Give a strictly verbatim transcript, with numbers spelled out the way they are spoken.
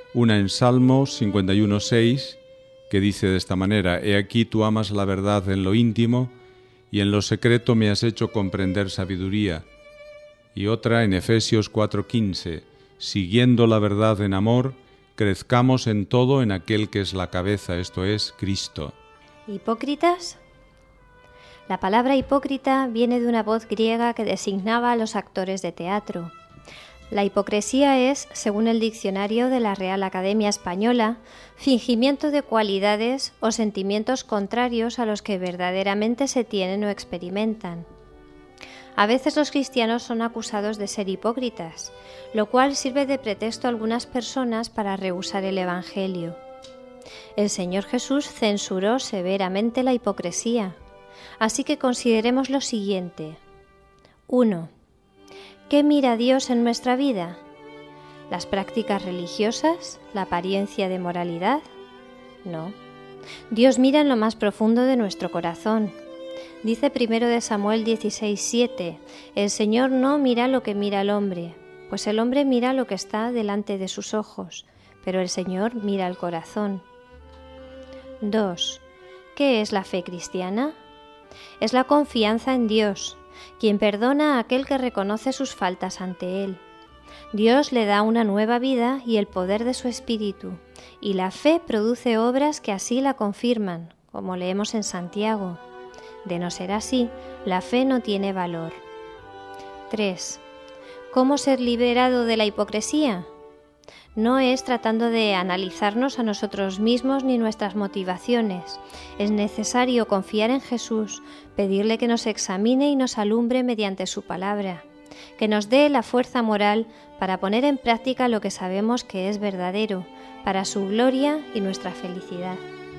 Una en Salmo cincuenta y uno, seis, que dice de esta manera: He aquí tú amas la verdad en lo íntimo, y en lo secreto me has hecho comprender sabiduría. Y otra en Efesios cuatro, quince, siguiendo la verdad en amor, crezcamos en todo en aquel que es la cabeza, esto es, Cristo. ¿Hipócritas? La palabra hipócrita viene de una voz griega que designaba a los actores de teatro. La hipocresía es, según el diccionario de la Real Academia Española, fingimiento de cualidades o sentimientos contrarios a los que verdaderamente se tienen o experimentan. A veces los cristianos son acusados de ser hipócritas, lo cual sirve de pretexto a algunas personas para rehusar el Evangelio. El Señor Jesús censuró severamente la hipocresía, así que consideremos lo siguiente. uno. ¿Qué mira Dios en nuestra vida? ¿Las prácticas religiosas? ¿La apariencia de moralidad? No. Dios mira en lo más profundo de nuestro corazón. Dice primero de Samuel dieciséis, siete, el Señor no mira lo que mira el hombre, pues el hombre mira lo que está delante de sus ojos, pero el Señor mira el corazón. dos. ¿Qué es la fe cristiana? Es la confianza en Dios, quien perdona a aquel que reconoce sus faltas ante Él. Dios le da una nueva vida y el poder de su Espíritu, y la fe produce obras que así la confirman, como leemos en Santiago. De no ser así, la fe no tiene valor. tres. ¿Cómo ser liberado de la hipocresía? No es tratando de analizarnos a nosotros mismos ni nuestras motivaciones. Es necesario confiar en Jesús, pedirle que nos examine y nos alumbre mediante su palabra, que nos dé la fuerza moral para poner en práctica lo que sabemos que es verdadero, para su gloria y nuestra felicidad.